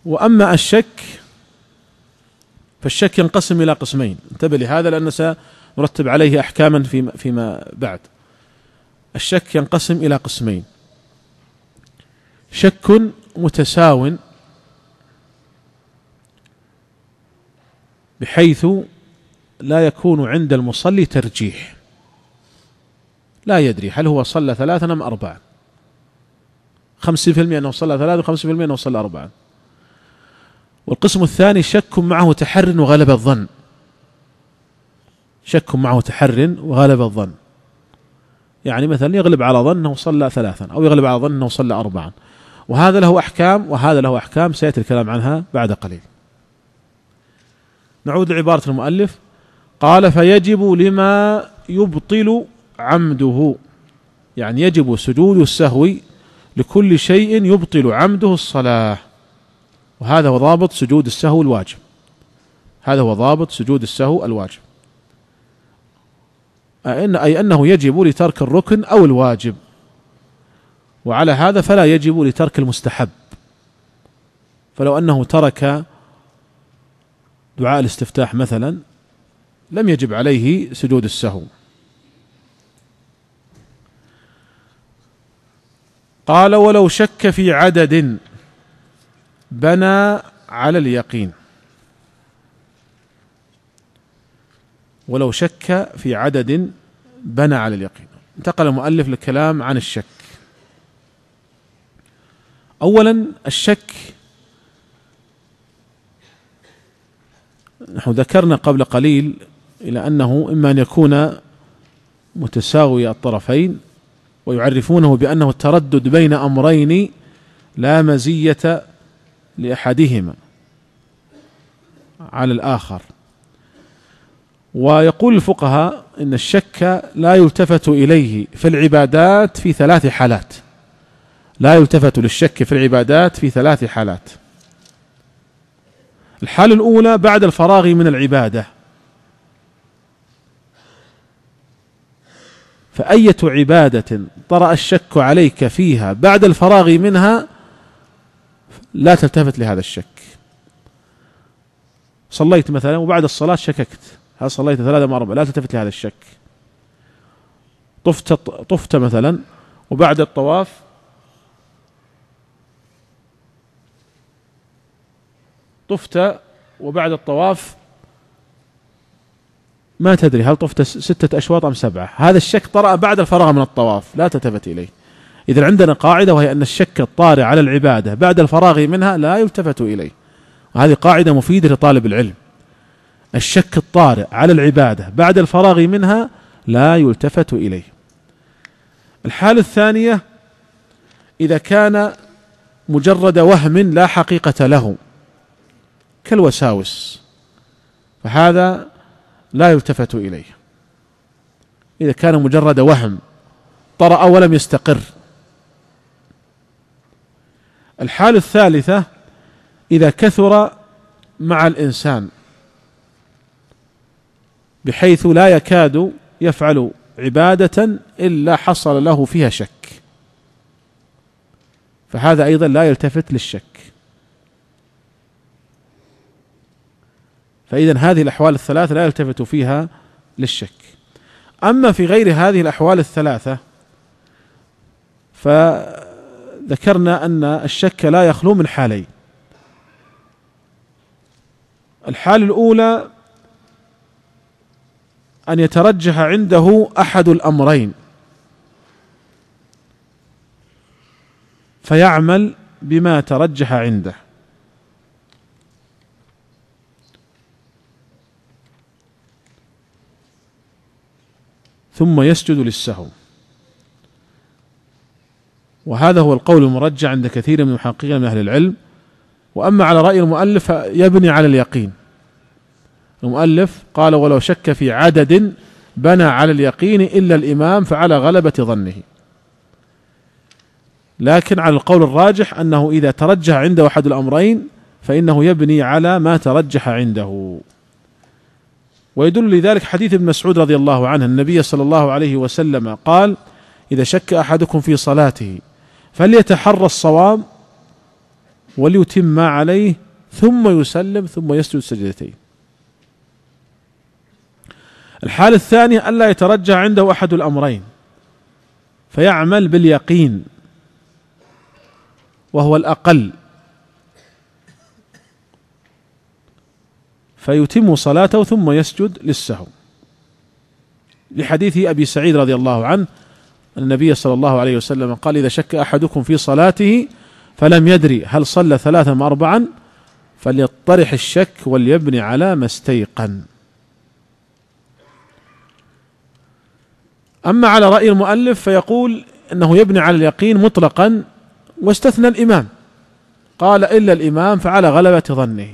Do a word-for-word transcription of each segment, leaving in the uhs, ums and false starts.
وأما الشك فالشك ينقسم إلى قسمين، انتبه لهذا لأن سنرتب عليه أحكاما فيما, فيما بعد. الشك ينقسم إلى قسمين: شك متساو بحيث لا يكون عند المصلي ترجيح، لا يدري هل هو صلى ثلاثا أم أربعا، خمسين في المئة أنه صلى ثلاثا وخمسين في المئة أنه صلى أربعا. والقسم الثاني شك معه تحر وغلب الظن، شك معه تحر وغلب الظن، يعني مثلا يغلب على ظن أنه صلى ثلاثا أو يغلب على ظن أنه صلى أربعا، وهذا له أحكام وهذا له أحكام سيأتي الكلام عنها بعد قليل. نعود لعبارة المؤلف، قال: فيجب لما يبطل عمده، يعني يجب سجود السهو لكل شيء يبطل عمده الصلاة، وهذا هو ضابط سجود السهو الواجب، هذا هو ضابط سجود السهو الواجب، أي أنه يجب لترك الركن أو الواجب، وعلى هذا فلا يجب لترك المستحب، فلو أنه ترك دعاء الاستفتاح مثلا لم يجب عليه سجود السهو. قال: ولو شك في عدد بنى على اليقين، ولو شك في عدد بنى على اليقين. انتقل المؤلف للكلام عن الشك. أولا الشك، نحن ذكرنا قبل قليل إلى أنه إما أن يكون متساوي الطرفين، ويعرفونه بأنه التردد بين أمرين لا مزية لأحدهما على الآخر. ويقول الفقهاء إن الشك لا يلتفت إليه في العبادات في ثلاث حالات، لا يلتفت للشك في العبادات في ثلاث حالات. الحالة الأولى بعد الفراغ من العبادة، فأية عبادة طرأ الشك عليك فيها بعد الفراغ منها لا تلتفت لهذا الشك. صليت مثلا وبعد الصلاة شككت هل صليت ثلاثة أم أربعة، لا تلتفت لهذا الشك. طفت طفت مثلا وبعد الطواف طفت وبعد الطواف ما تدري هل طفت ستة أشواط أم سبعة، هذا الشك طرأ بعد الفراغ من الطواف، لا تلتفت إليه. إذن عندنا قاعدة وهي أن الشك الطارئ على العبادة بعد الفراغ منها لا يلتفت إليه، وهذه قاعدة مفيدة لطالب العلم. الشك الطارئ على العبادة بعد الفراغ منها لا يلتفت إليه. الحالة الثانية إذا كان مجرد وهم لا حقيقة له كالوساوس، فهذا لا يلتفت إليه، إذا كان مجرد وهم طرأ ولم يستقر. الحالة الثالثة إذا كثر مع الإنسان بحيث لا يكاد يفعل عبادة إلا حصل له فيها شك، فهذا أيضا لا يلتفت للشك. فإذن هذه الأحوال الثلاثة لا يلتفت فيها للشك. أما في غير هذه الأحوال الثلاثة فذكرنا أن الشك لا يخلو من حالين. الحالة الأولى أن يترجح عنده أحد الأمرين فيعمل بما ترجح عنده، ثم يسجد للسهو، وهذا هو القول المرجح عند كثير من المحققين من أهل العلم. وأما على رأي المؤلف يبني على اليقين. المؤلف قال: ولو شك في عدد بنى على اليقين إلا الإمام فعلى غلبة ظنه، لكن على القول الراجح أنه إذا ترجح عنده أحد الأمرين فإنه يبني على ما ترجح عنده. ويدل لذلك حديث ابن مسعود رضي الله عنه، النبي صلى الله عليه وسلم قال: إذا شك أحدكم في صلاته فليتحرى الصواب وليتم ما عليه ثم يسلم ثم يسجد سجدتين. الحالة الثانية ألا يترجح عنده أحد الأمرين فيعمل باليقين وهو الأقل، فيتم صلاته ثم يسجد للسهو، لحديث أبي سعيد رضي الله عنه أن النبي صلى الله عليه وسلم قال: إذا شك أحدكم في صلاته فلم يدري هل صلى ثلاثا أم أربعا فليطرح الشك وليبني على ما استيقن. أما على رأي المؤلف فيقول أنه يبني على اليقين مطلقا، واستثنى الإمام، قال: إلا الإمام فعلى غلبة ظنه،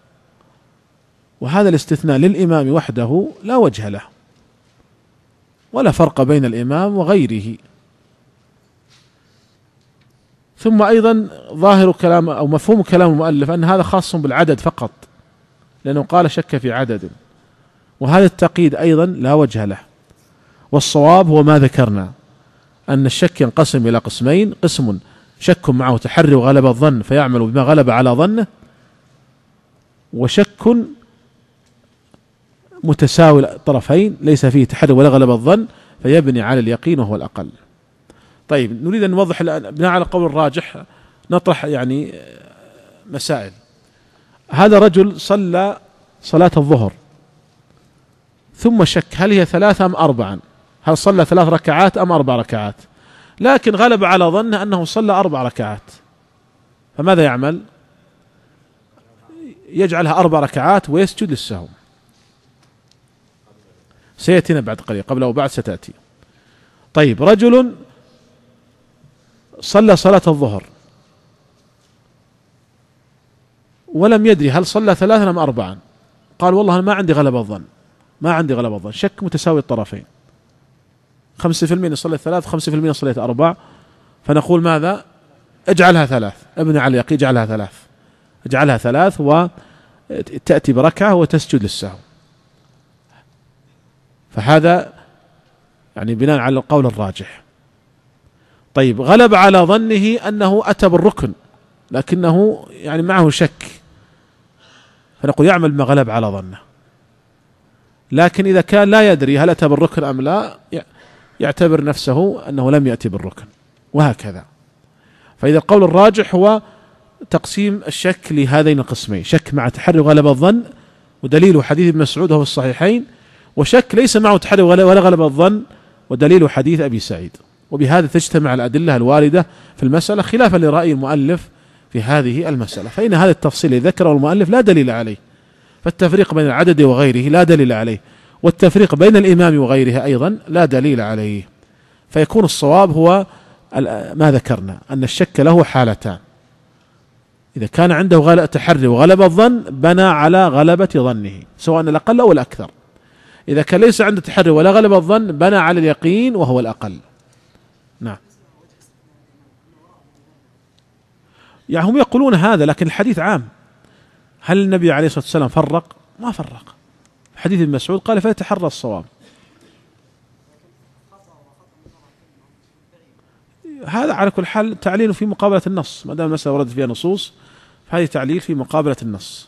وهذا الاستثناء للإمام وحده لا وجه له، ولا فرق بين الإمام وغيره. ثم أيضا ظاهر كلام أو مفهوم كلام المؤلف أن هذا خاص بالعدد فقط، لأنه قال شك في عدد، وهذا التقييد أيضا لا وجه له. والصواب هو ما ذكرنا، أن الشك ينقسم إلى قسمين: قسم شك معه تحري وغلب الظن فيعمل بما غلب على ظنه، وشك متساوي الطرفين ليس فيه تحري ولا غلب الظن فيبني على اليقين وهو الأقل. طيب، نريد أن نوضح الآن بناء على قول الراجح، نطرح يعني مسائل. هذا رجل صلى صلاة الظهر ثم شك هل هي ثلاثة أم أربعا، هل صلى ثلاث ركعات أم أربع ركعات، لكن غلب على ظنه أنه صلى أربع ركعات، فماذا يعمل؟ يجعلها أربع ركعات ويسجد للسهو. سيأتينا بعد قليل، قبل أو بعد ستأتي. طيب، رجل صلى صلاة الظهر ولم يدري هل صلى ثلاثا أم أربعا، قال: والله أنا ما عندي غلب الظن، ما عندي غلب الظن، شك متساوي الطرفين، خمسة في المئة صليت ثلاث خمسة في المئة صليت أربع، فنقول ماذا؟ اجعلها ثلاث، ابني على اليقين اجعلها ثلاث، اجعلها ثلاث وتأتي بركعة وتسجد للسهو. فهذا يعني بناء على القول الراجح. طيب، غلب على ظنه أنه أتى بالركن لكنه يعني معه شك، فنقول يعمل ما غلب على ظنه. لكن إذا كان لا يدري هل أتى بالركن أم لا، يعتبر نفسه أنه لم يأتي بالركن، وهكذا. فإذا القول الراجح هو تقسيم الشك لهذين القسمين: شك مع تحري وغلب الظن، ودليله حديث ابن مسعود وهو في الصحيحين، وشك ليس معه تحري ولا غلب الظن، ودليله حديث أبي سعيد. وبهذا تجتمع الأدلة الواردة في المسألة، خلافا لرأي المؤلف في هذه المسألة، فإن هذا التفصيل الذي ذكره المؤلف لا دليل عليه، فالتفريق بين العدد وغيره لا دليل عليه، والتفريق بين الإمام وغيره أيضا لا دليل عليه. فيكون الصواب هو ما ذكرنا، أن الشك له حالتان: إذا كان عنده تحري وغلب الظن بنى على غلبة ظنه سواء الأقل أو الأكثر، إذا كان ليس عنده تحري ولا غلب الظن بنى على اليقين وهو الأقل. نعم، يعني هم يقولون هذا، لكن الحديث عام. هل النبي عليه الصلاة والسلام فرق؟ ما فرق. حديث ابن مسعود قال: فيتحرى الصواب. هذا على كل حال تعليل في مقابلة النص، ما دام المسألة ورد فيها نصوص فهذه تعليل في مقابلة النص.